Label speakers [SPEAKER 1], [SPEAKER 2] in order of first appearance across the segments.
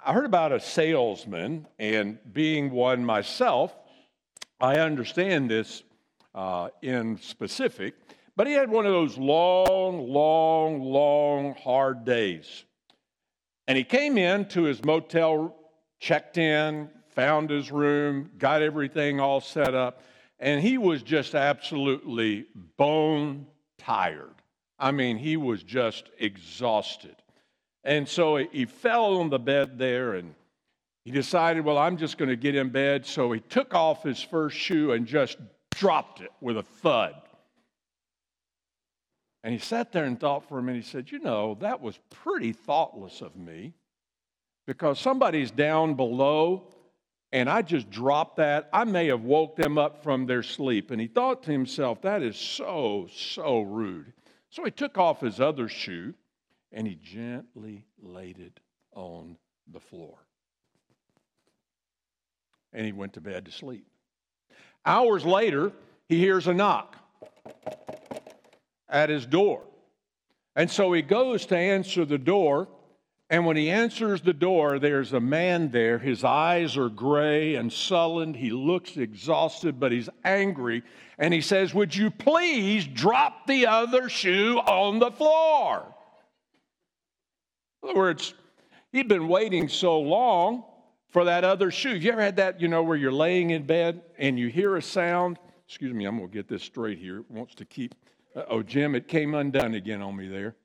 [SPEAKER 1] I heard about a salesman, and being one myself, I understand this in specific, but he had one of those long, hard days. And he came in to his motel, checked in, found his room, got everything all set up, and he was just absolutely bone tired. I mean, he was just exhausted. And so he fell on the bed there, and he decided, well, I'm just going to get in bed. So he took off his first shoe and just dropped it with a thud. And he sat there and thought for a minute. He said, that was pretty thoughtless of me, because somebody's down below and I just dropped that. I may have woke them up from their sleep. And he thought to himself, that is so rude. So he took off his other shoe and he gently laid it on the floor. And he went to bed to sleep. Hours later, he hears a knock at his door. And so he goes to answer the door. And when he answers the door, there's a man there. His eyes are gray and sullen. He looks exhausted, but he's angry. And he says, would you please drop the other shoe on the floor? In other words, he'd been waiting so long for that other shoe. Have you ever had that, where you're laying in bed and you hear a sound? Excuse me, I'm going to get this straight here. It wants to keep... Jim, it came undone again on me there.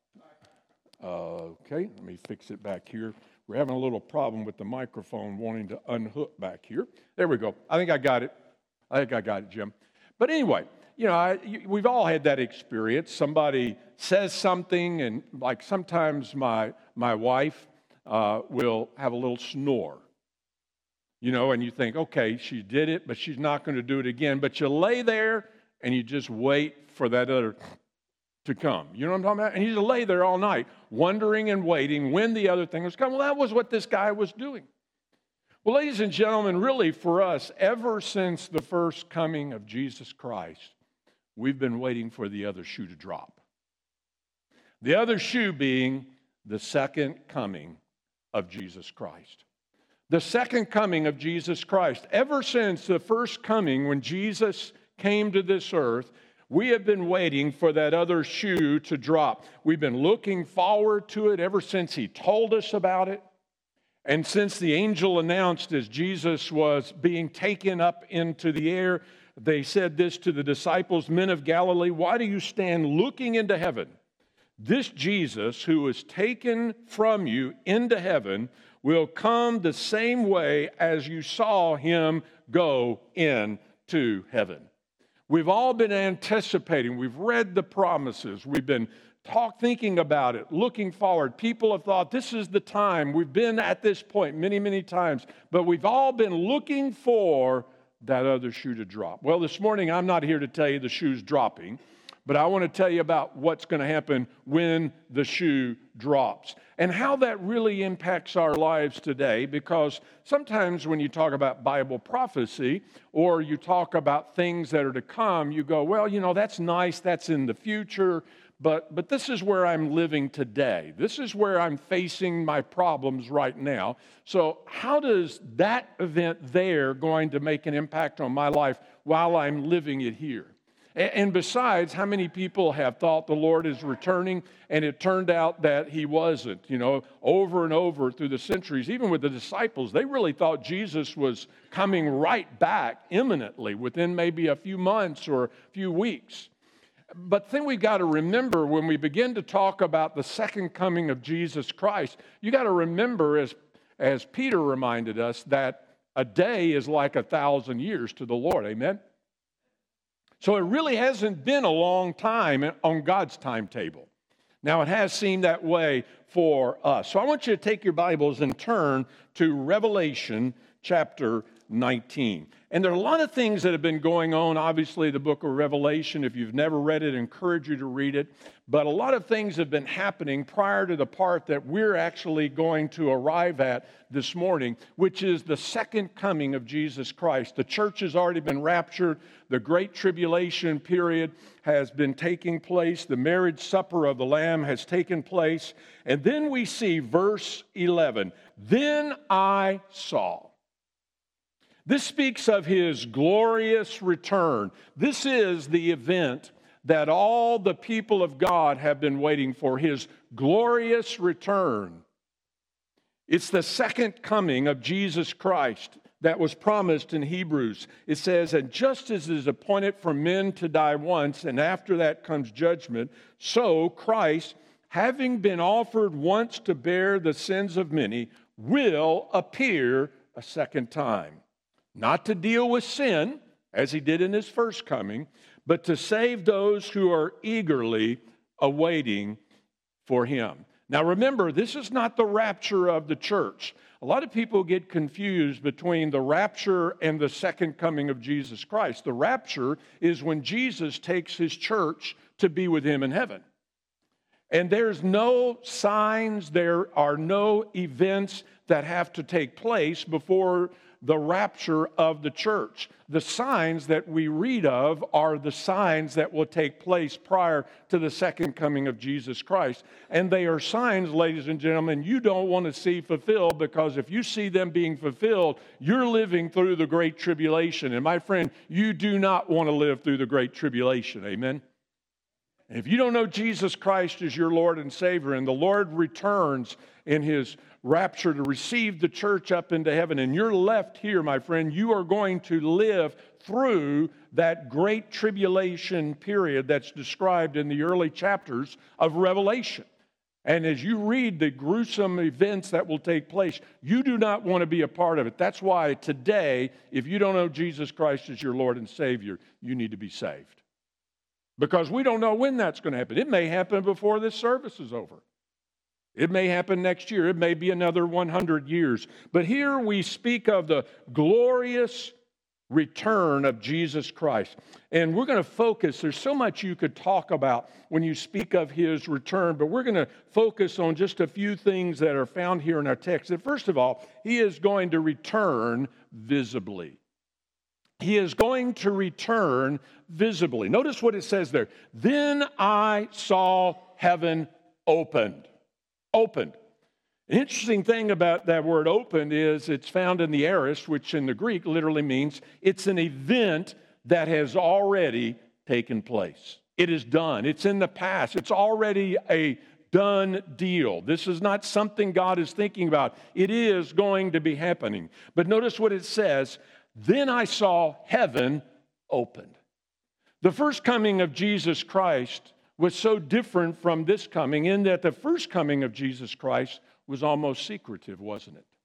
[SPEAKER 1] Okay, let me fix it back here. We're having a little problem with the microphone wanting to unhook back here. There we go. I think I got it, Jim. But anyway, we've all had that experience. Somebody says something, and like sometimes my wife will have a little snore. And you think, okay, she did it, but she's not going to do it again. But you lay there and you just wait for that other to come. You know what I'm talking about? And you just lay there all night, wondering and waiting when the other thing was coming. Well, that was what this guy was doing. Well, ladies and gentlemen, really for us, ever since the first coming of Jesus Christ, we've been waiting for the other shoe to drop. The other shoe being the second coming of Jesus Christ. The second coming of Jesus Christ. Ever since the first coming, when Jesus came to this earth, we have been waiting for that other shoe to drop. We've been looking forward to it ever since he told us about it. And since the angel announced as Jesus was being taken up into the air, they said this to the disciples, men of Galilee, why do you stand looking into heaven? This Jesus who was taken from you into heaven will come the same way as you saw him go into heaven. We've all been anticipating. We've read the promises. We've been thinking about it, looking forward. People have thought this is the time. We've been at this point many times, but we've all been looking for that other shoe to drop. Well, this morning, I'm not here to tell you the shoe's dropping, but I want to tell you about what's going to happen when the shoe drops and how that really impacts our lives today, because sometimes when you talk about Bible prophecy or you talk about things that are to come, you go, well, that's nice, that's in the future, but this is where I'm living today. This is where I'm facing my problems right now. So how does that event there going to make an impact on my life while I'm living it here? And besides, how many people have thought the Lord is returning, and it turned out that he wasn't? Over and over through the centuries, even with the disciples, they really thought Jesus was coming right back imminently within maybe a few months or a few weeks. But then we've got to remember when we begin to talk about the second coming of Jesus Christ, you got to remember, as Peter reminded us, that a day is like 1,000 years to the Lord. Amen? So it really hasn't been a long time on God's timetable. Now, it has seemed that way for us. So I want you to take your Bibles and turn to Revelation chapter 19. And there are a lot of things that have been going on. Obviously, the book of Revelation, if you've never read it, I encourage you to read it. But a lot of things have been happening prior to the part that we're actually going to arrive at this morning, which is the second coming of Jesus Christ. The church has already been raptured. The great tribulation period has been taking place. The marriage supper of the Lamb has taken place. And then we see verse 11, then I saw. This speaks of his glorious return. This is the event that all the people of God have been waiting for, his glorious return. It's the second coming of Jesus Christ that was promised in Hebrews. It says, and just as it is appointed for men to die once, and after that comes judgment, so Christ, having been offered once to bear the sins of many, will appear a second time. Not to deal with sin, as he did in his first coming, but to save those who are eagerly awaiting for him. Now remember, this is not the rapture of the church. A lot of people get confused between the rapture and the second coming of Jesus Christ. The rapture is when Jesus takes his church to be with him in heaven. And there's no signs, there are no events that have to take place before the rapture of the church. The signs that we read of are the signs that will take place prior to the second coming of Jesus Christ. And they are signs, ladies and gentlemen, you don't want to see fulfilled, because if you see them being fulfilled, you're living through the great tribulation. And my friend, you do not want to live through the great tribulation. Amen? And if you don't know Jesus Christ as your Lord and Savior, and the Lord returns in his rapture to receive the church up into heaven, and you're left here, my friend, you are going to live through that great tribulation period that's described in the early chapters of Revelation. And as you read the gruesome events that will take place, you do not want to be a part of it. That's why today, if you don't know Jesus Christ as your Lord and Savior, you need to be saved. Because we don't know when that's going to happen. It may happen before this service is over. It may happen next year. It may be another 100 years. But here we speak of the glorious return of Jesus Christ. And we're going to focus. There's so much you could talk about when you speak of his return, but we're going to focus on just a few things that are found here in our text. And first of all, he is going to return visibly. He is going to return visibly. Notice what it says there. Then I saw heaven opened. Opened. An interesting thing about that word opened is it's found in the aorist, which in the Greek literally means it's an event that has already taken place. It is done. It's in the past. It's already a done deal. This is not something God is thinking about. It is going to be happening. But notice what it says. Then I saw heaven opened. The first coming of Jesus Christ was so different from this coming in that the first coming of Jesus Christ was almost secretive, wasn't it?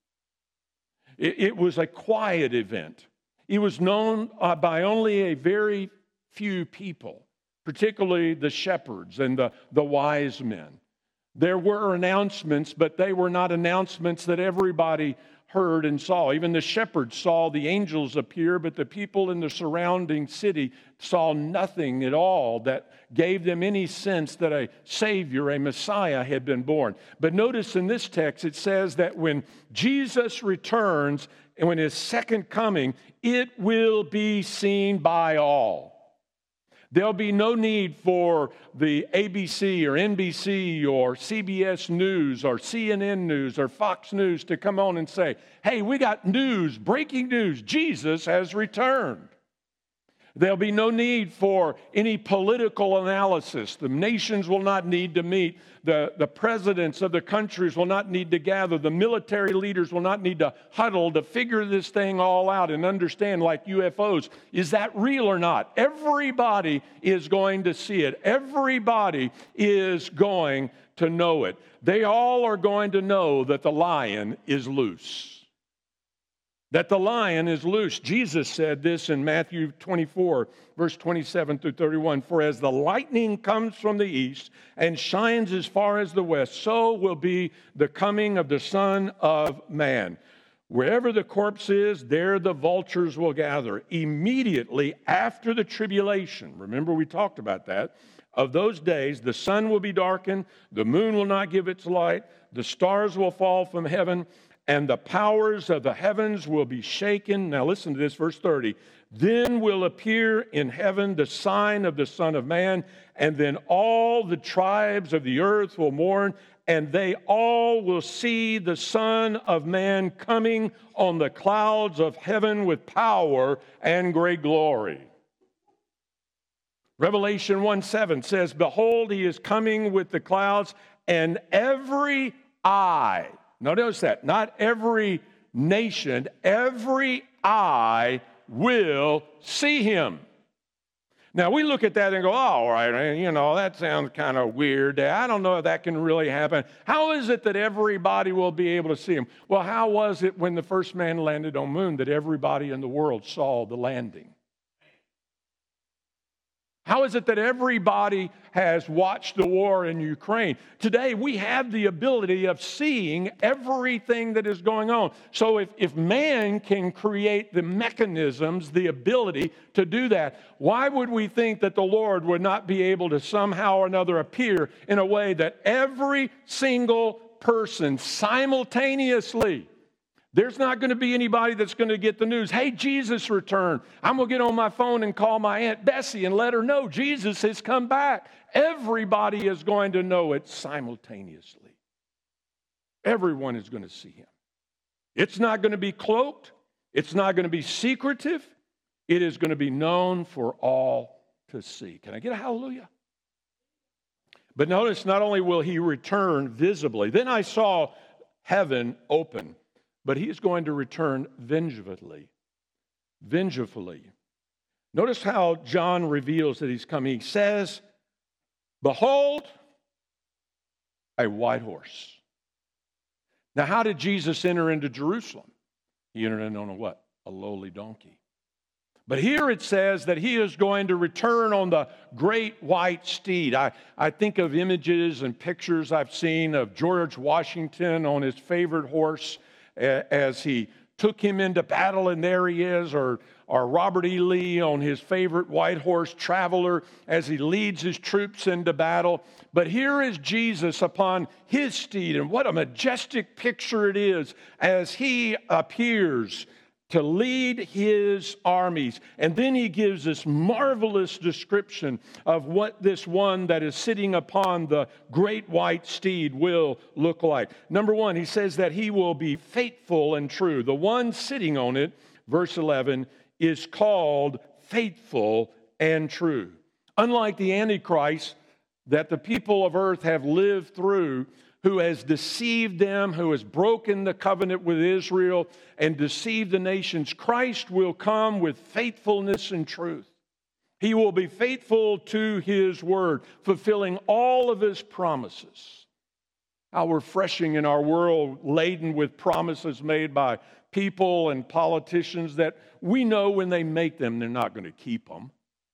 [SPEAKER 1] It was a quiet event. It was known by only a very few people, particularly the shepherds and the wise men. There were announcements, but they were not announcements that everybody heard and saw. Even the shepherds saw the angels appear, but the people in the surrounding city saw nothing at all that gave them any sense that a Savior, a Messiah, had been born. But notice in this text, it says that when Jesus returns and when his second coming, it will be seen by all. There'll be no need for the ABC or NBC or CBS News or CNN News or Fox News to come on and say, hey, we got news, breaking news, Jesus has returned. There'll be no need for any political analysis. The nations will not need to meet. The presidents of the countries will not need to gather. The military leaders will not need to huddle to figure this thing all out and understand, like UFOs, is that real or not? Everybody is going to see it. Everybody is going to know it. They all are going to know that the lion is loose. That the lion is loose. Jesus said this in Matthew 24, verse 27 through 31. For as the lightning comes from the east and shines as far as the west, so will be the coming of the Son of Man. Wherever the corpse is, there the vultures will gather. Immediately after the tribulation, remember we talked about that, of those days, the sun will be darkened, the moon will not give its light, the stars will fall from heaven, and the powers of the heavens will be shaken. Now listen to this, verse 30. Then will appear in heaven the sign of the Son of Man, and then all the tribes of the earth will mourn, and they all will see the Son of Man coming on the clouds of heaven with power and great glory. Revelation 1:7 says, behold, he is coming with the clouds, and every eye, notice that, not every nation, every eye will see him. Now, we look at that and go, oh, all right, that sounds kind of weird. I don't know if that can really happen. How is it that everybody will be able to see him? Well, how was it when the first man landed on the moon that everybody in the world saw the landing? How is it that everybody has watched the war in Ukraine? Today, we have the ability of seeing everything that is going on. So if man can create the mechanisms, the ability to do that, why would we think that the Lord would not be able to somehow or another appear in a way that every single person simultaneously, there's not going to be anybody that's going to get the news, hey, Jesus returned. I'm going to get on my phone and call my Aunt Bessie and let her know Jesus has come back. Everybody is going to know it simultaneously. Everyone is going to see him. It's not going to be cloaked. It's not going to be secretive. It is going to be known for all to see. Can I get a hallelujah? But notice, not only will he return visibly, then I saw heaven open. But he's going to return vengefully. Vengefully. Notice how John reveals that he's coming. He says, behold, a white horse. Now, how did Jesus enter into Jerusalem? He entered in on a what? A lowly donkey. But here it says that he is going to return on the great white steed. I think of images and pictures I've seen of George Washington on his favorite horse as he took him into battle, and there he is, or Robert E. Lee on his favorite white horse Traveler as he leads his troops into battle. But here is Jesus upon his steed, and what a majestic picture it is as he appears to lead his armies. And then he gives this marvelous description of what this one that is sitting upon the great white steed will look like. Number one, he says that he will be faithful and true. The one sitting on it, verse 11, is called faithful and true. Unlike the Antichrist that the people of earth have lived through, who has deceived them, who has broken the covenant with Israel and deceived the nations, Christ will come with faithfulness and truth. He will be faithful to his word, fulfilling all of his promises. How refreshing in our world laden with promises made by people and politicians that we know when they make them, they're not going to keep them.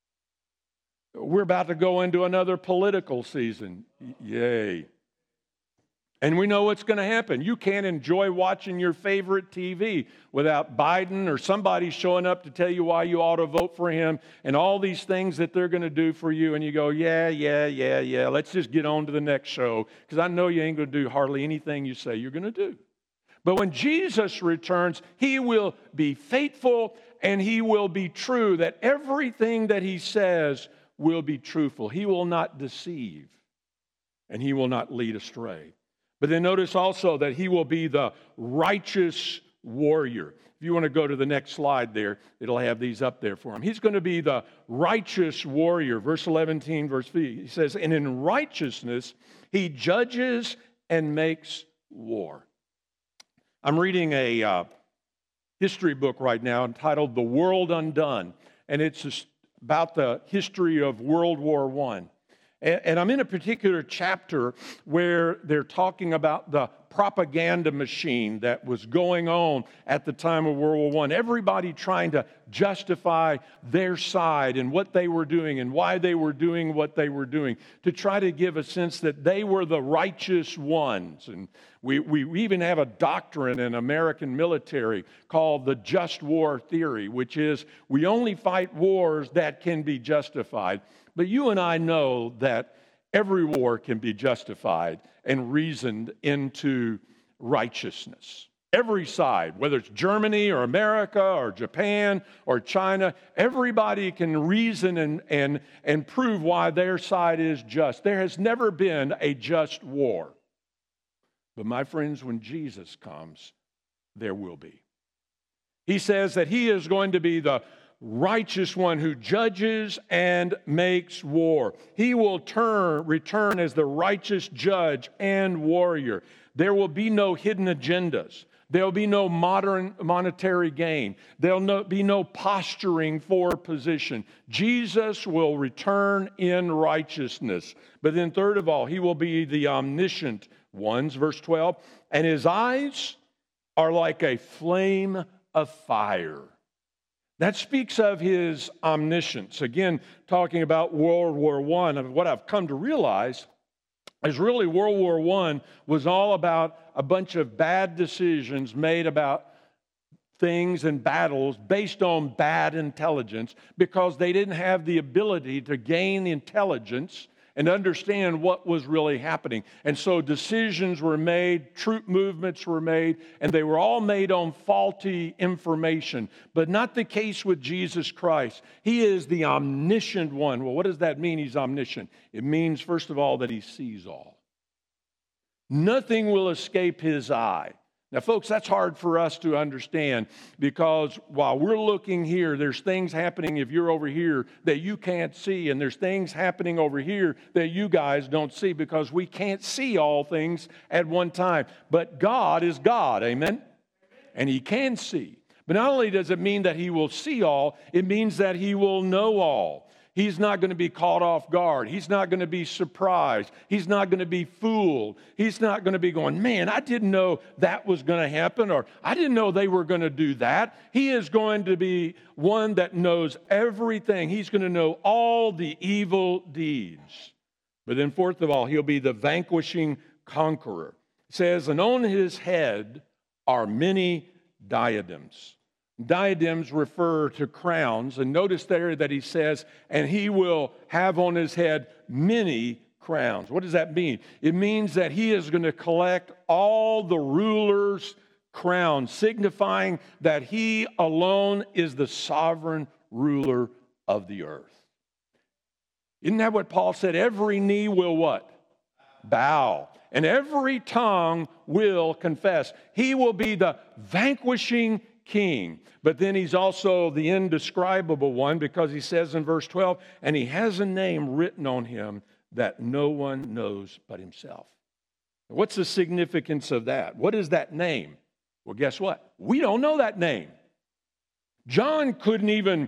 [SPEAKER 1] We're about to go into another political season. Yay. And we know what's going to happen. You can't enjoy watching your favorite TV without Biden or somebody showing up to tell you why you ought to vote for him and all these things that they're going to do for you. And you go, yeah. Let's just get on to the next show because I know you ain't going to do hardly anything you say you're going to do. But when Jesus returns, he will be faithful and he will be true, that everything that he says will be truthful. He will not deceive and he will not lead astray. But then notice also that he will be the righteous warrior. If you want to go to the next slide there, it'll have these up there for him. He's going to be the righteous warrior. Verse 11, verse 3, he says, and in righteousness he judges and makes war. I'm reading a history book right now entitled The World Undone, and it's about the history of World War I. And I'm in a particular chapter where they're talking about the propaganda machine that was going on at the time of World War I. Everybody trying to justify their side and what they were doing and why they were doing what they were doing, to try to give a sense that they were the righteous ones. And we even have a doctrine in American military called the just war theory, which is we only fight wars that can be justified. But you and I know that every war can be justified and reasoned into righteousness. Every side, whether it's Germany or America or Japan or China, everybody can reason and prove why their side is just. There has never been a just war. But my friends, when Jesus comes, there will be. He says that he is going to be the righteous one who judges and makes war. He will return as the righteous judge and warrior. There will be no hidden agendas. There will be no modern monetary gain. There will be no posturing for position. Jesus will return in righteousness. But then third of all, he will be the omniscient ones, verse 12, and his eyes are like a flame of fire. That speaks of his omniscience. Again, talking about World War I, what I've come to realize is really World War I was all about a bunch of bad decisions made about things and battles based on bad intelligence, because they didn't have the ability to gain the intelligence and understand what was really happening. And so decisions were made, troop movements were made, and they were all made on faulty information. But not the case with Jesus Christ. He is the omniscient one. Well, what does that mean, he's omniscient? It means, first of all, that he sees all. Nothing will escape his eye. Now, folks, that's hard for us to understand, because while we're looking here, there's things happening if you're over here that you can't see, and there's things happening over here that you guys don't see, because we can't see all things at one time. But God is God, amen? And he can see. But not only does it mean that he will see all, it means that he will know all. He's not going to be caught off guard. He's not going to be surprised. He's not going to be fooled. He's not going to be going, man, I didn't know that was going to happen, or I didn't know they were going to do that. He is going to be one that knows everything. He's going to know all the evil deeds. But then fourth of all, he'll be the vanquishing conqueror. It says, and on his head are many diadems. Diadems refer to crowns, and notice there that he says, and he will have on his head many crowns. What does that mean? It means that he is going to collect all the rulers' crowns, signifying that he alone is the sovereign ruler of the earth. Isn't that what Paul said? Every knee will what? Bow. And every tongue will confess. He will be the vanquishing king. But then he's also the indescribable one, because he says in verse 12, and he has a name written on him that no one knows but himself. What's the significance of that? What is that name? Well, guess what? We don't know that name. John couldn't even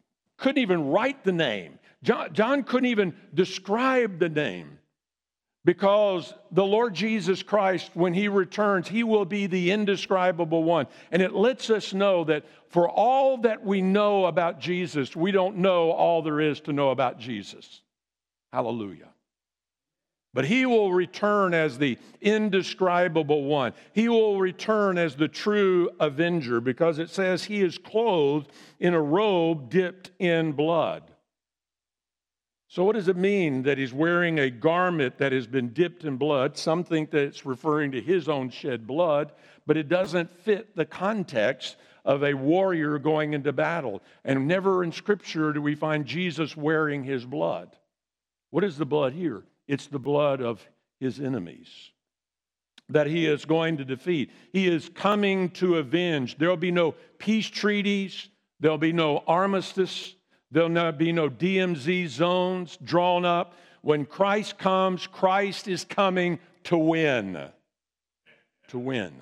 [SPEAKER 1] write the name. John couldn't even describe the name. Because the Lord Jesus Christ, when he returns, he will be the indescribable one. And it lets us know that for all that we know about Jesus, we don't know all there is to know about Jesus. Hallelujah. But he will return as the indescribable one. He will return as the true avenger, because it says he is clothed in a robe dipped in blood. So what does it mean that he's wearing a garment that has been dipped in blood? Some think that it's referring to his own shed blood, but it doesn't fit the context of a warrior going into battle. And never in Scripture do we find Jesus wearing his blood. What is the blood here? It's the blood of his enemies that he is going to defeat. He is coming to avenge. There will be no peace treaties. There will be no armistice. There'll be no DMZ zones drawn up. When Christ comes, Christ is coming to win. To win.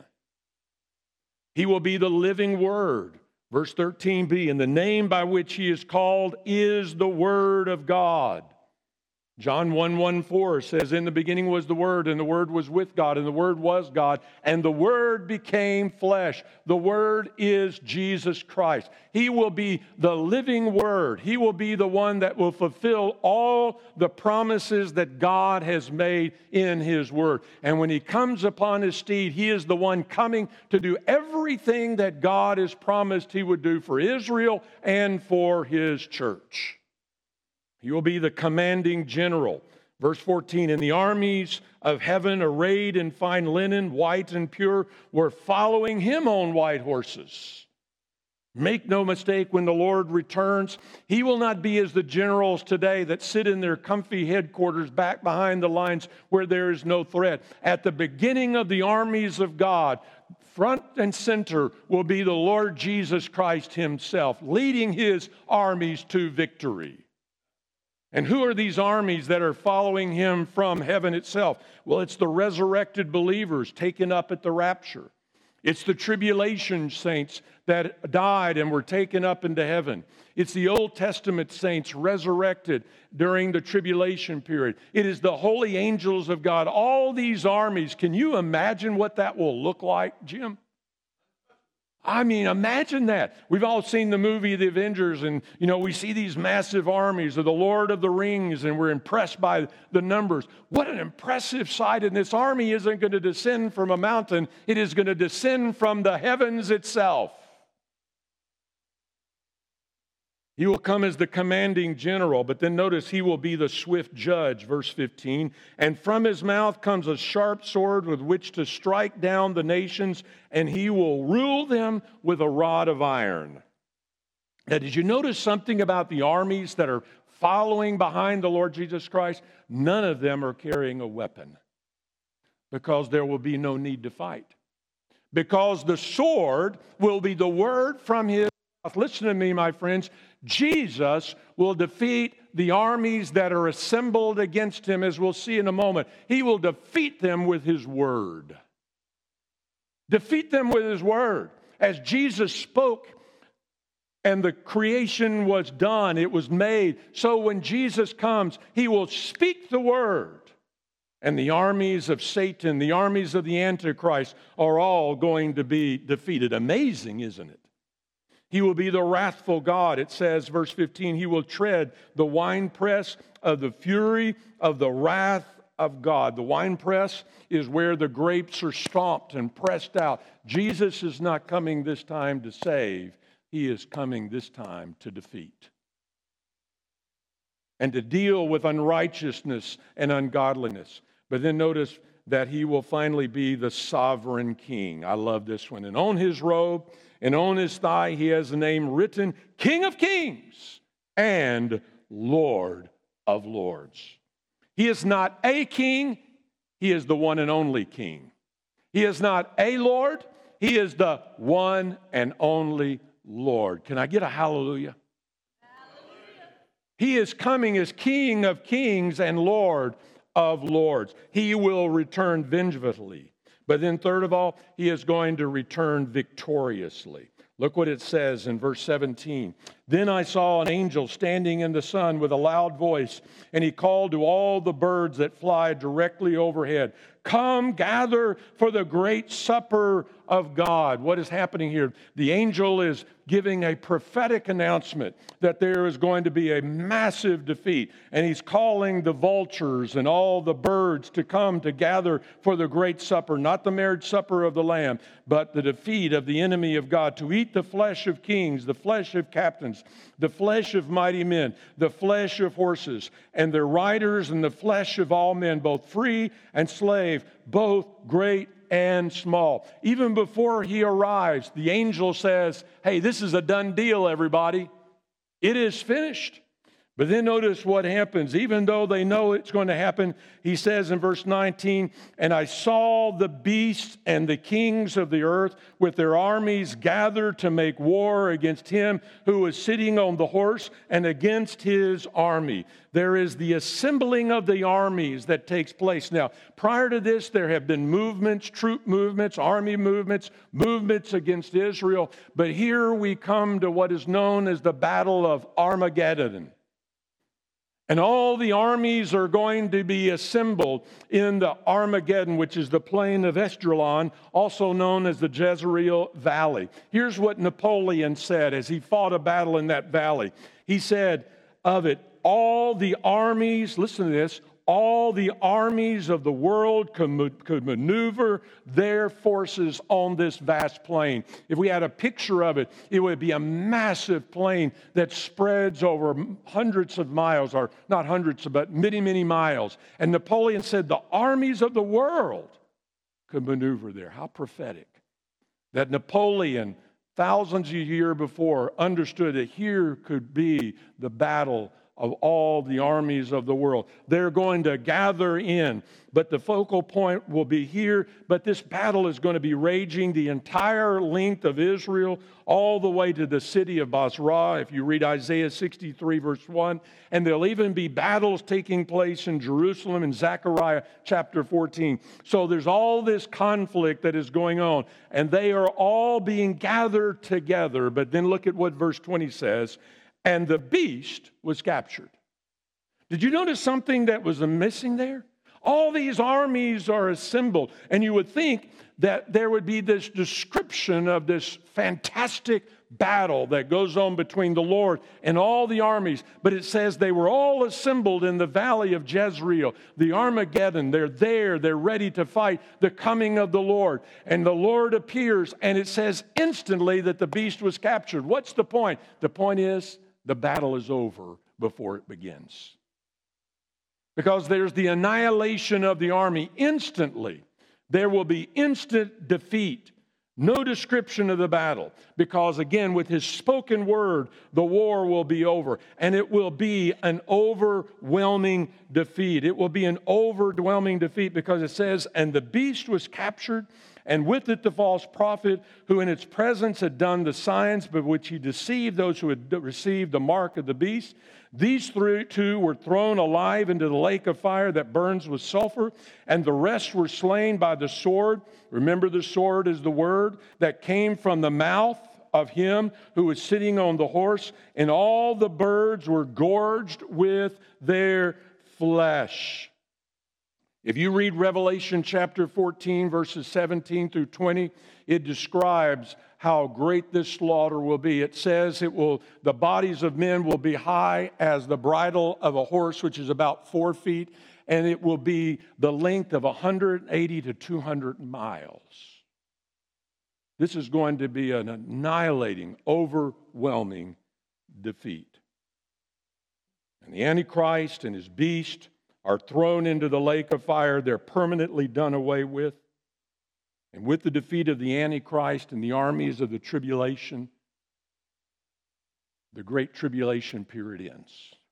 [SPEAKER 1] He will be the living word. Verse 13b, and the name by which he is called is the Word of God. John 1:14 says, in the beginning was the Word, and the Word was with God, and the Word was God, and the Word became flesh. The Word is Jesus Christ. He will be the living Word. He will be the one that will fulfill all the promises that God has made in His Word. And when He comes upon His steed, He is the one coming to do everything that God has promised He would do for Israel and for His church. He will be the commanding general. Verse 14, and the armies of heaven, arrayed in fine linen, white and pure, were following Him on white horses. Make no mistake, when the Lord returns, He will not be as the generals today that sit in their comfy headquarters back behind the lines where there is no threat. At the beginning of the armies of God, front and center will be the Lord Jesus Christ Himself, leading His armies to victory. And who are these armies that are following Him from heaven itself? Well, it's the resurrected believers taken up at the rapture. It's the tribulation saints that died and were taken up into heaven. It's the Old Testament saints resurrected during the tribulation period. It is the holy angels of God. All these armies, can you imagine what that will look like, Jim? I mean, imagine that. We've all seen the movie The Avengers, and, we see these massive armies of the Lord of the Rings, and we're impressed by the numbers. What an impressive sight. And this army isn't going to descend from a mountain. It is going to descend from the heavens itself. He will come as the commanding general, but then notice He will be the swift judge, verse 15. And from His mouth comes a sharp sword with which to strike down the nations, and He will rule them with a rod of iron. Now, did you notice something about the armies that are following behind the Lord Jesus Christ? None of them are carrying a weapon, because there will be no need to fight. Because the sword will be the word from His mouth. Listen to me, my friends. Jesus will defeat the armies that are assembled against Him, as we'll see in a moment. He will defeat them with His word. Defeat them with His word. As Jesus spoke and the creation was done, it was made. So when Jesus comes, He will speak the word. And the armies of Satan, the armies of the Antichrist are all going to be defeated. Amazing, isn't it? He will be the wrathful God. It says, verse 15, He will tread the winepress of the fury of the wrath of God. The winepress is where the grapes are stomped and pressed out. Jesus is not coming this time to save. He is coming this time to defeat and to deal with unrighteousness and ungodliness. But then notice that He will finally be the sovereign King. I love this one. And on His robe and on His thigh He has the name written, King of Kings and Lord of Lords. He is not a king. He is the one and only King. He is not a Lord. He is the one and only Lord. Can I get a hallelujah? Hallelujah. He is coming as King of Kings and Lord of Lords. He will return vengefully. But then third of all, He is going to return victoriously. Look what it says in verse 17. Then I saw an angel standing in the sun with a loud voice, and he called to all the birds that fly directly overhead, come gather for the great supper of God. What is happening here? The angel is giving a prophetic announcement that there is going to be a massive defeat. And he's calling the vultures and all the birds to come to gather for the great supper, not the marriage supper of the Lamb, but the defeat of the enemy of God, to eat the flesh of kings, the flesh of captains, the flesh of mighty men, the flesh of horses, and their riders, and the flesh of all men, both free and slave, both great and small. Even before He arrives, the angel says, hey, this is a done deal, everybody. It is finished. But then notice what happens. Even though they know it's going to happen, He says in verse 19, and I saw the beasts and the kings of the earth with their armies gathered to make war against Him who is sitting on the horse and against His army. There is the assembling of the armies that takes place. Now, prior to this, there have been movements, troop movements, army movements, movements against Israel. But here we come to what is known as the Battle of Armageddon. And all the armies are going to be assembled in the Armageddon, which is the plain of Esdraelon, also known as the Jezreel Valley. Here's what Napoleon said as he fought a battle in that valley. He said of it, all the armies, listen to this, all the armies of the world could maneuver their forces on this vast plain. If we had a picture of it, it would be a massive plain that spreads over hundreds of miles, or not hundreds, but many, many miles. And Napoleon said the armies of the world could maneuver there. How prophetic. That Napoleon, thousands of years before, understood that here could be the battle of all the armies of the world. They're going to gather in, but the focal point will be here. But this battle is going to be raging the entire length of Israel, all the way to the city of Basra, if you read Isaiah 63, verse 1. And there'll even be battles taking place in Jerusalem in Zechariah chapter 14. So there's all this conflict that is going on, and they are all being gathered together. But then look at what verse 20 says. And the beast was captured. Did you notice something that was missing there? All these armies are assembled, and you would think that there would be this description of this fantastic battle that goes on between the Lord and all the armies. But it says they were all assembled in the valley of Jezreel, the Armageddon. They're there, they're ready to fight the coming of the Lord. And the Lord appears, and it says instantly that the beast was captured. What's the point? The point is, the battle is over before it begins. Because there's the annihilation of the army instantly. There will be instant defeat. No description of the battle. Because again, with his spoken word, the war will be over. And it will be an overwhelming defeat. It will be an overwhelming defeat because it says, and the beast was captured, and with it the false prophet, who in its presence had done the signs by which he deceived those who had received the mark of the beast. These two were thrown alive into the lake of fire that burns with sulfur, and the rest were slain by the sword. Remember, the sword is the word that came from the mouth of him who was sitting on the horse, and all the birds were gorged with their flesh. If you read Revelation chapter 14, verses 17 through 20, it describes how great this slaughter will be. It says the bodies of men will be high as the bridle of a horse, which is about 4 feet, and it will be the length of 180 to 200 miles. This is going to be an annihilating, overwhelming defeat. And the Antichrist and his beast are thrown into the lake of fire. They're permanently done away with. And with the defeat of the Antichrist and the armies of the tribulation, the great tribulation period ends.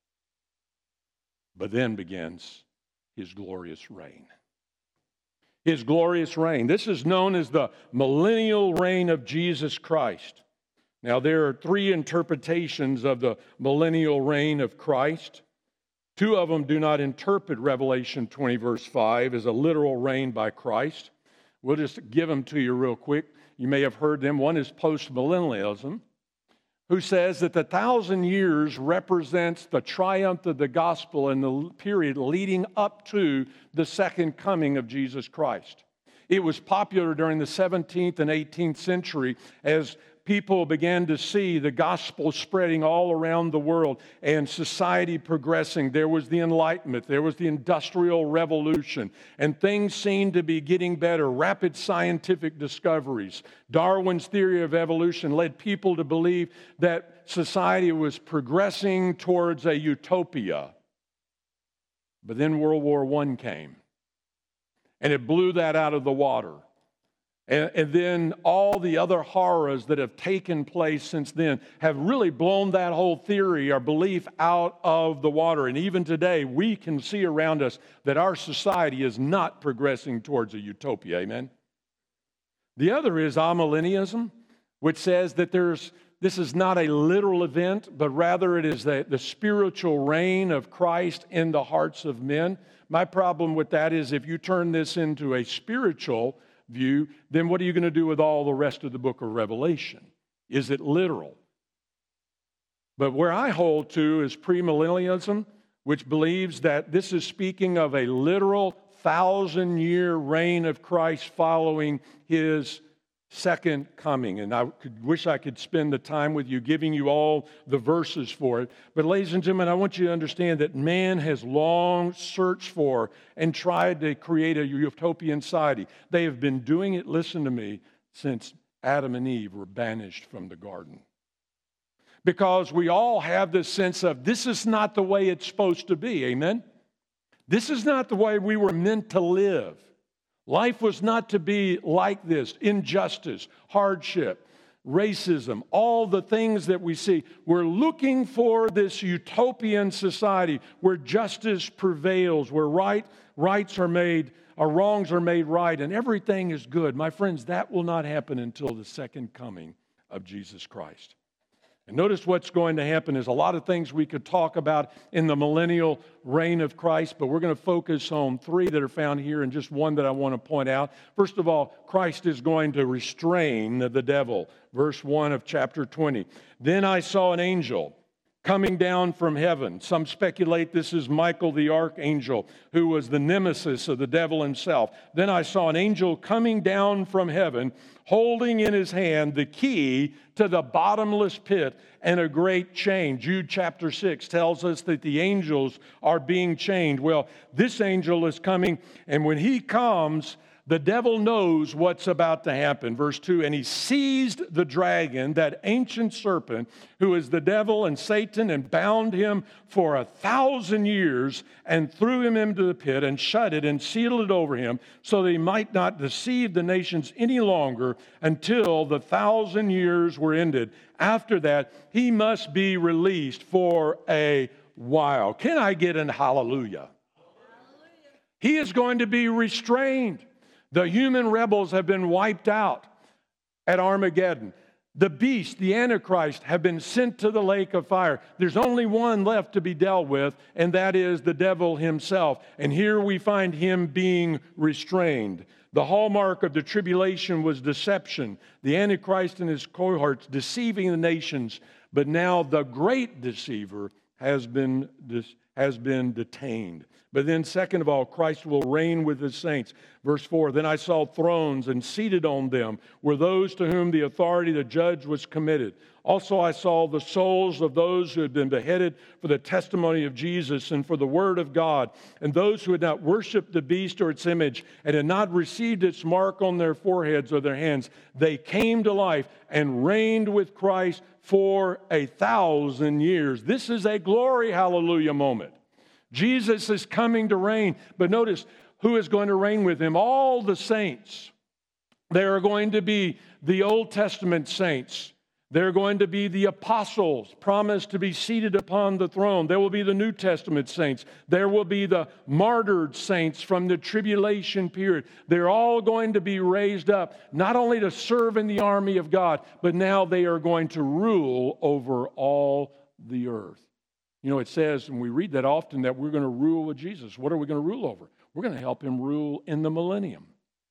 [SPEAKER 1] But then begins his glorious reign. His glorious reign. This is known as the millennial reign of Jesus Christ. Now, there are 3 interpretations of the millennial reign of Christ. 2 of them do not interpret Revelation 20, verse 5 as a literal reign by Christ. We'll just give them to you real quick. You may have heard them. One is postmillennialism, who says that the 1,000 years represents the triumph of the gospel in the period leading up to the second coming of Jesus Christ. It was popular during the 17th and 18th century as people began to see the gospel spreading all around the world and society progressing. There was the Enlightenment, there was the Industrial Revolution, and things seemed to be getting better. Rapid scientific discoveries. Darwin's theory of evolution led people to believe that society was progressing towards a utopia. But then World War I came, and it blew that out of the water. And then all the other horrors that have taken place since then have really blown that whole theory or belief out of the water. And even today, we can see around us that our society is not progressing towards a utopia. Amen? The other is amillennialism, which says that this is not a literal event, but rather it is the spiritual reign of Christ in the hearts of men. My problem with that is if you turn this into a spiritual view, then what are you going to do with all the rest of the book of Revelation? Is it literal? But where I hold to is premillennialism, which believes that this is speaking of a literal 1,000-year reign of Christ following his second coming. And I wish I could spend the time with you giving you all the verses for it. But ladies and gentlemen, I want you to understand that man has long searched for and tried to create a utopian society. They have been doing it, listen to me, since Adam and Eve were banished from the garden. Because we all have this sense of this is not the way it's supposed to be, amen? This is not the way we were meant to live. Life was not to be like this. Injustice, hardship, racism, all the things that we see. We're looking for this utopian society where justice prevails, where rights are made, or wrongs are made right, and everything is good. My friends, that will not happen until the second coming of Jesus Christ. And notice what's going to happen is a lot of things we could talk about in the millennial reign of Christ, but we're going to focus on three that are found here and just one that I want to point out. First of all, Christ is going to restrain the devil. Verse 1 of chapter 20. Then I saw an angel coming down from heaven. Some speculate this is Michael the archangel, who was the nemesis of the devil himself. Then I saw an angel coming down from heaven, holding in his hand the key to the bottomless pit and a great chain. Jude chapter 6 tells us that the angels are being chained. Well, this angel is coming, and when he comes, the devil knows what's about to happen. Verse 2, and he seized the dragon, that ancient serpent, who is the devil and Satan, and bound him for 1,000 years, and threw him into the pit, and shut it, and sealed it over him, so that he might not deceive the nations any longer until the 1,000 years were ended. After that, he must be released for a while. Can I get an hallelujah? He is going to be restrained. The human rebels have been wiped out at Armageddon. The beast, the Antichrist, have been sent to the lake of fire. There's only one left to be dealt with, and that is the devil himself. And here we find him being restrained. The hallmark of the tribulation was deception. The Antichrist and his cohorts deceiving the nations. But now the great deceiver has been detained. But then, second of all, Christ will reign with his saints. Verse 4, then I saw thrones, and seated on them were those to whom the authority to judge was committed. Also I saw the souls of those who had been beheaded for the testimony of Jesus and for the word of God, and those who had not worshipped the beast or its image, and had not received its mark on their foreheads or their hands. They came to life and reigned with Christ for 1,000 years. This is a glory, hallelujah moment. Jesus is coming to reign. But notice who is going to reign with him? All the saints. There are going to be the Old Testament saints. There are going to be the apostles promised to be seated upon the throne. There will be the New Testament saints. There will be the martyred saints from the tribulation period. They're all going to be raised up, not only to serve in the army of God, but now they are going to rule over all the earth. You know, it says, and we read that often, that we're going to rule with Jesus. What are we going to rule over? We're going to help him rule in the millennium,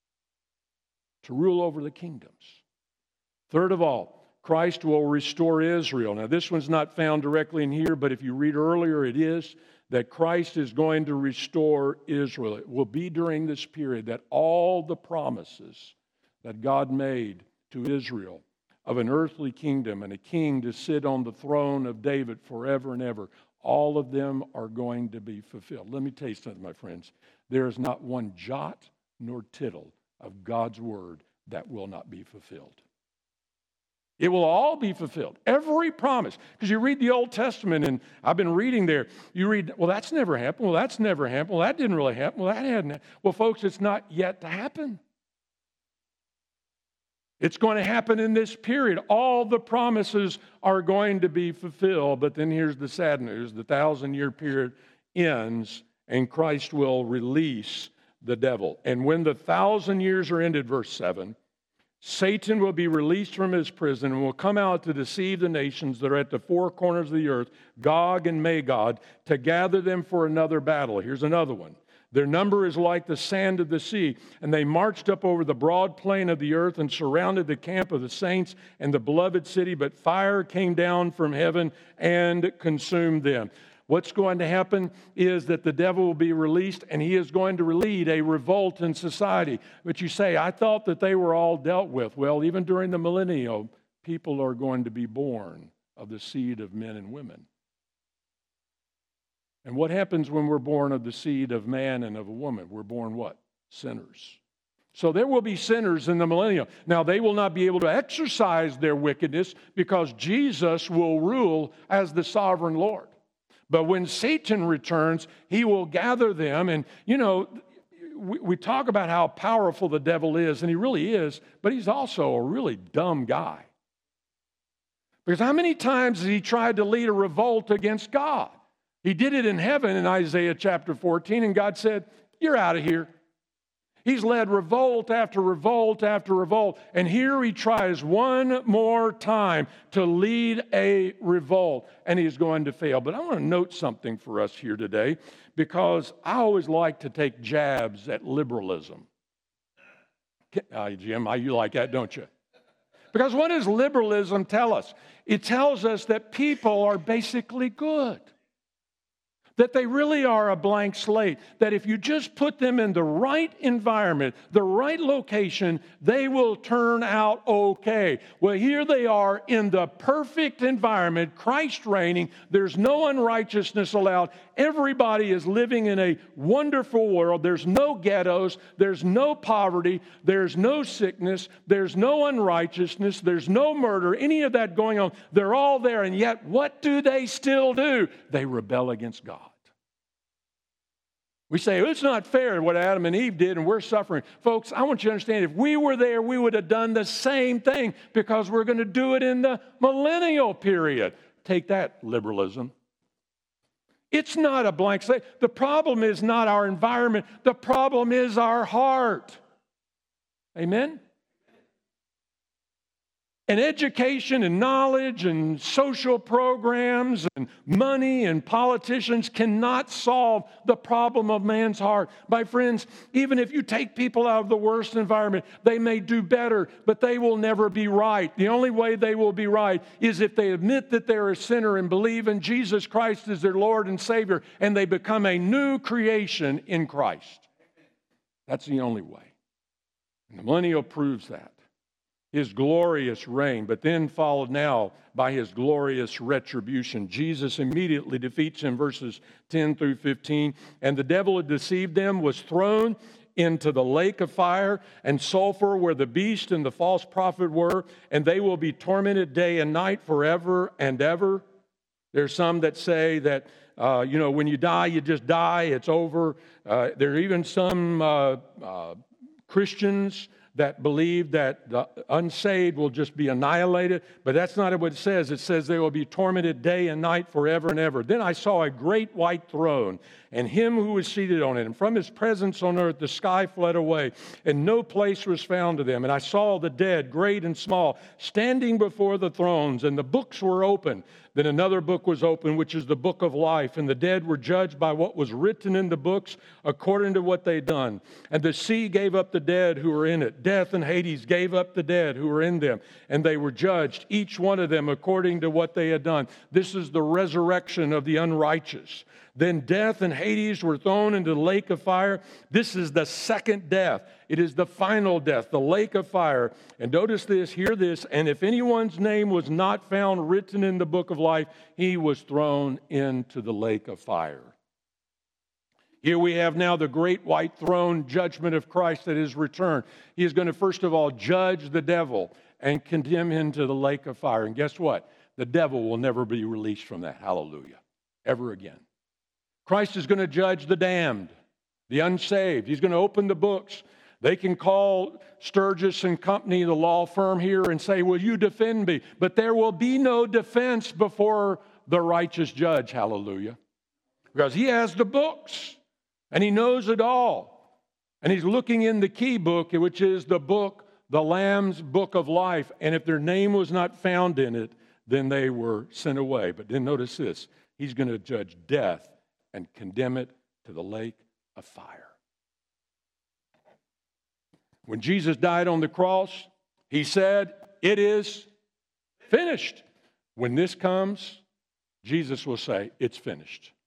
[SPEAKER 1] to rule over the kingdoms. Third of all, Christ will restore Israel. Now, this one's not found directly in here, but if you read earlier, it is that Christ is going to restore Israel. It will be during this period that all the promises that God made to Israel of an earthly kingdom and a king to sit on the throne of David forever and ever, all of them are going to be fulfilled. Let me tell you something, my friends. There is not one jot nor tittle of God's word that will not be fulfilled. It will all be fulfilled. Every promise. Because you read the Old Testament, and I've been reading there. You read, well, that's never happened. Well, that's never happened. Well, that didn't really happen. Well, that hadn't happened. Well, folks, it's not yet to happen. It's going to happen in this period. All the promises are going to be fulfilled. But then here's the sad news. The 1,000-year period ends, and Christ will release the devil. And when the 1,000 years are ended, verse 7, Satan will be released from his prison and will come out to deceive the nations that are at the four corners of the earth, Gog and Magog, to gather them for another battle. Here's another one. Their number is like the sand of the sea, and they marched up over the broad plain of the earth and surrounded the camp of the saints and the beloved city, but fire came down from heaven and consumed them. What's going to happen is that the devil will be released, and he is going to lead a revolt in society. But you say, I thought that they were all dealt with. Well, even during the millennium, people are going to be born of the seed of men and women. And what happens when we're born of the seed of man and of a woman? We're born what? Sinners. So there will be sinners in the millennium. Now, they will not be able to exercise their wickedness because Jesus will rule as the sovereign Lord. But when Satan returns, he will gather them. And, you know, we talk about how powerful the devil is, and he really is, but he's also a really dumb guy. Because how many times has he tried to lead a revolt against God? He did it in heaven in Isaiah chapter 14, and God said, you're out of here. He's led revolt after revolt after revolt, and here he tries one more time to lead a revolt, and he's going to fail. But I want to note something for us here today, because I always like to take jabs at liberalism. Jim, you like that, don't you? Because what does liberalism tell us? It tells us that people are basically good. That they really are a blank slate. That if you just put them in the right environment, the right location, they will turn out okay. Well, here they are in the perfect environment, Christ reigning. There's no unrighteousness allowed. Everybody is living in a wonderful world. There's no ghettos. There's no poverty. There's no sickness. There's no unrighteousness. There's no murder. Any of that going on. They're all there. And yet, what do they still do? They rebel against God. We say, it's not fair what Adam and Eve did, and we're suffering. Folks, I want you to understand, if we were there, we would have done the same thing, because we're going to do it in the millennial period. Take that, liberalism. It's not a blank slate. The problem is not our environment. The problem is our heart. Amen? And education and knowledge and social programs and money and politicians cannot solve the problem of man's heart. My friends, even if you take people out of the worst environment, they may do better, but they will never be right. The only way they will be right is if they admit that they're a sinner and believe in Jesus Christ as their Lord and Savior, and they become a new creation in Christ. That's the only way. And the millennial proves that. His glorious reign, but then followed now by his glorious retribution. Jesus immediately defeats him, verses 10 through 15. And the devil had deceived them, was thrown into the lake of fire and sulfur where the beast and the false prophet were, and they will be tormented day and night forever and ever. There's some that say that, when you die, you just die, it's over. There are even some Christians that believe that the unsaved will just be annihilated, but that's not what it says. It says they will be tormented day and night forever and ever. Then I saw a great white throne, and him who was seated on it. And from his presence on earth, the sky fled away, and no place was found to them. And I saw the dead, great and small, standing before the thrones, and the books were open. Then another book was opened, which is the book of life. And the dead were judged by what was written in the books according to what they'd done. And the sea gave up the dead who were in it. Death and Hades gave up the dead who were in them. And they were judged, each one of them according to what they had done. This is the resurrection of the unrighteous. Then death and Hades were thrown into the lake of fire. This is the second death. It is the final death, the lake of fire. And notice this, hear this. And if anyone's name was not found written in the book of life, he was thrown into the lake of fire. Here we have now the great white throne judgment of Christ at his return. He is going to first of all judge the devil and condemn him to the lake of fire. And guess what? The devil will never be released from that. Hallelujah. Ever again. Christ is going to judge the damned, the unsaved. He's going to open the books. They can call Sturgis and Company, the law firm here, and say, will you defend me? But there will be no defense before the righteous judge. Hallelujah. Because he has the books, and he knows it all. And he's looking in the key book, which is the book, the Lamb's book of life. And if their name was not found in it, then they were sent away. But then notice this. He's going to judge death and condemn it to the lake of fire. When Jesus died on the cross, he said, it is finished. When this comes, Jesus will say, it's finished.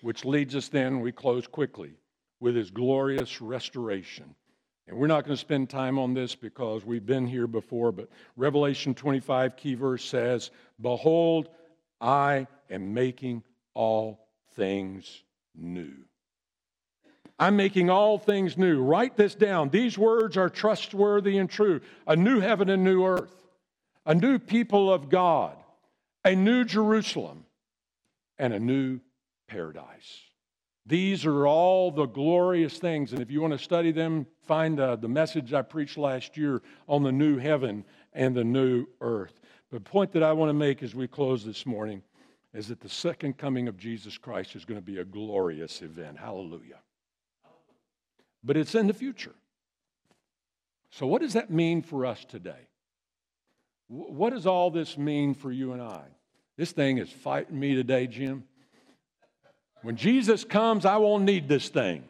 [SPEAKER 1] which leads us then, we close quickly, with his glorious restoration. And we're not going to spend time on this because we've been here before, but Revelation 25, key verse says, "Behold, I am making all things new." I'm making all things new. Write this down. These words are trustworthy and true. A new heaven and new earth, a new people of God, a new Jerusalem, and a new paradise. These are all the glorious things, and if you want to study them, find the message I preached last year on the new heaven and the new earth. The point that I want to make as we close this morning is that the second coming of Jesus Christ is going to be a glorious event. Hallelujah. But it's in the future. So what does that mean for us today? What does all this mean for you and I? This thing is fighting me today, Jim. When Jesus comes, I won't need this thing.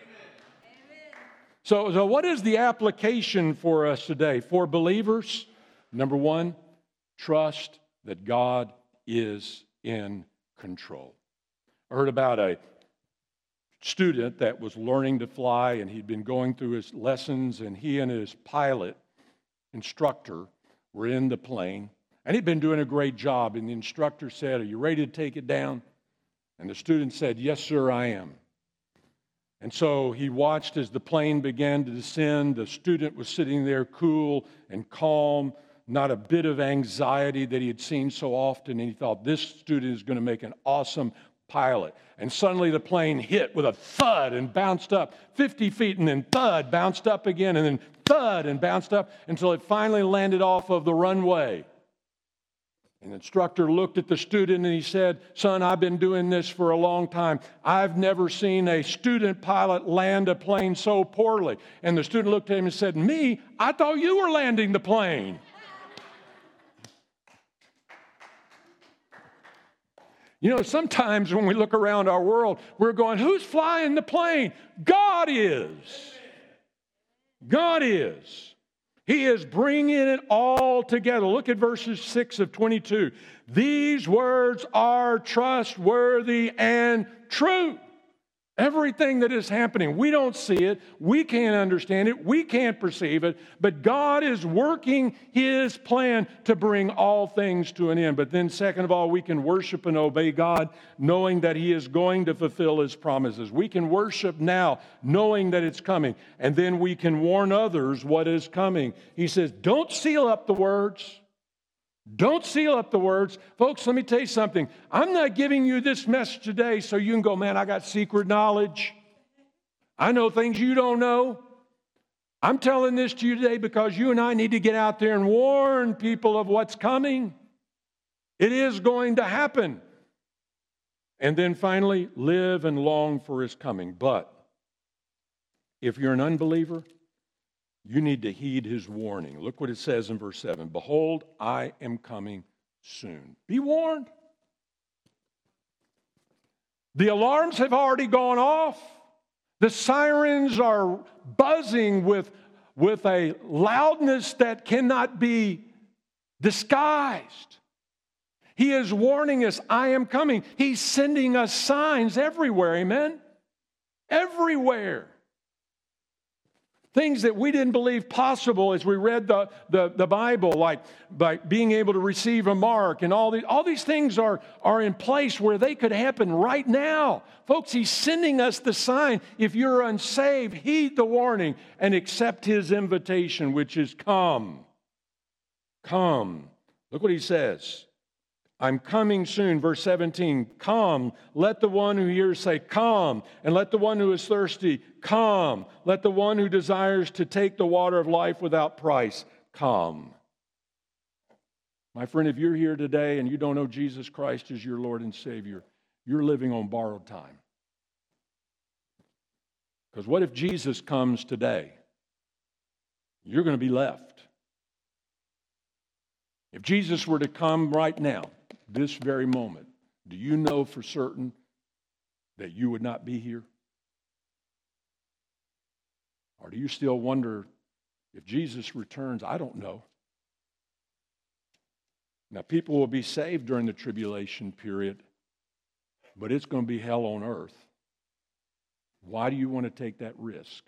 [SPEAKER 1] So what is the application for us today? For believers, number one, trust that God is in control. I heard about a student that was learning to fly, and he'd been going through his lessons, and he and his pilot instructor were in the plane, and he'd been doing a great job, and the instructor said, "Are you ready to take it down?" And the student said, "Yes, sir, I am." And so he watched as the plane began to descend. The student was sitting there cool and calm, not a bit of anxiety that he had seen so often. And he thought, this student is going to make an awesome pilot. And suddenly the plane hit with a thud and bounced up 50 feet, and then thud, bounced up again, and then thud and bounced up until it finally landed off of the runway. And the instructor looked at the student and he said, "Son, I've been doing this for a long time. I've never seen a student pilot land a plane so poorly." And the student looked at him and said, "Me? I thought you were landing the plane." You know, sometimes when we look around our world, we're going, who's flying the plane? God is. God is. He is bringing it all together. Look at verses 6 of 22. These words are trustworthy and true. Everything that is happening, we don't see it, we can't understand it, we can't perceive it, but God is working His plan to bring all things to an end. But then second of all, we can worship and obey God knowing that He is going to fulfill His promises. We can worship now knowing that it's coming, and then we can warn others what is coming. He says, don't seal up the words. Don't seal up the words. Folks, let me tell you something. I'm not giving you this message today so you can go, man, I got secret knowledge. I know things you don't know. I'm telling this to you today because you and I need to get out there and warn people of what's coming. It is going to happen. And then finally, live and long for His coming. But if you're an unbeliever, you need to heed His warning. Look what it says in verse 7. Behold, I am coming soon. Be warned. The alarms have already gone off. The sirens are buzzing with a loudness that cannot be disguised. He is warning us, I am coming. He's sending us signs everywhere, amen? Everywhere. Things that we didn't believe possible as we read the Bible, like being able to receive a mark, and all these things are in place where they could happen right now. Folks, He's sending us the sign. If you're unsaved, heed the warning and accept His invitation, which is come. Come. Look what He says. I'm coming soon. Verse 17, come. Let the one who hears say, come. And let the one who is thirsty, come. Let the one who desires to take the water of life without price, come. My friend, if you're here today and you don't know Jesus Christ as your Lord and Savior, you're living on borrowed time. Because what if Jesus comes today? You're going to be left. If Jesus were to come right now, this very moment, do you know for certain that you would not be here? Or do you still wonder if Jesus returns? I don't know. Now, people will be saved during the tribulation period, but it's going to be hell on earth. Why do you want to take that risk?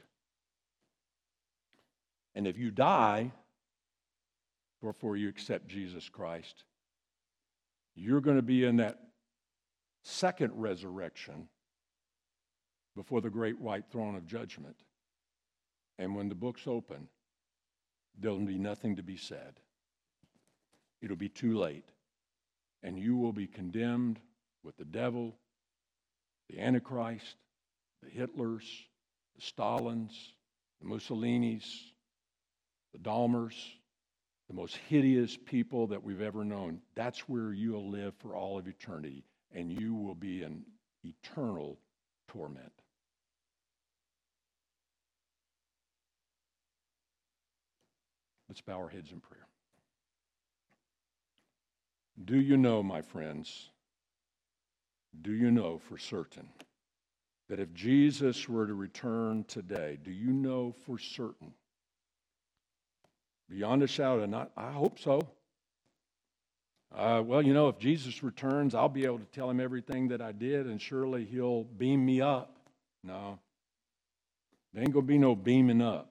[SPEAKER 1] And if you die before you accept Jesus Christ, you're going to be in that second resurrection before the great white throne of judgment. And when the book's open, there'll be nothing to be said. It'll be too late. And you will be condemned with the devil, the Antichrist, the Hitlers, the Stalins, the Mussolinis, the Dahmers, the most hideous people that we've ever known. That's where you'll live for all of eternity, and you will be in eternal torment. Let's bow our heads in prayer. Do you know, my friends, do you know for certain that if Jesus were to return today, do you know for certain, beyond a shadow, I hope so. Well, you know, if Jesus returns, I'll be able to tell him everything that I did, and surely he'll beam me up. No, there ain't going to be no beaming up.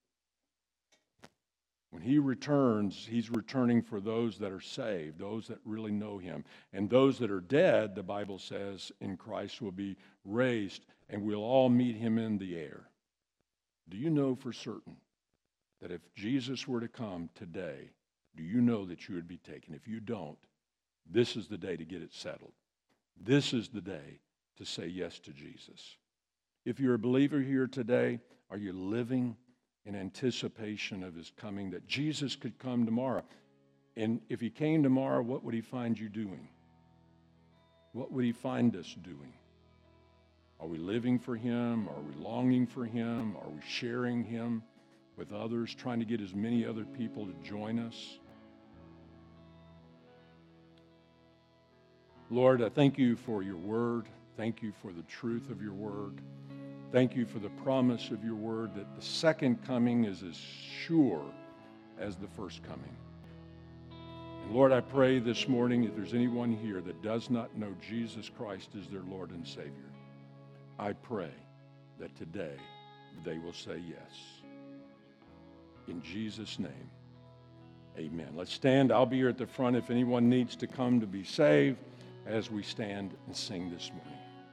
[SPEAKER 1] When he returns, he's returning for those that are saved, those that really know him. And those that are dead, the Bible says, in Christ will be raised, and we'll all meet him in the air. Do you know for certain that if Jesus were to come today, do you know that you would be taken? If you don't, this is the day to get it settled. This is the day to say yes to Jesus. If you're a believer here today, are you living in anticipation of his coming, that Jesus could come tomorrow? And if he came tomorrow, what would he find you doing? What would he find us doing? Are we living for him? Are we longing for him? Are we sharing him with others, trying to get as many other people to join us? Lord, I thank you for your word. Thank you for the truth of your word. Thank you for the promise of your word that the second coming is as sure as the first coming. And Lord, I pray this morning, if there's anyone here that does not know Jesus Christ as their Lord and Savior, I pray that today they will say yes. In Jesus' name, amen. Let's stand. I'll be here at the front if anyone needs to come to be saved as we stand and sing this morning.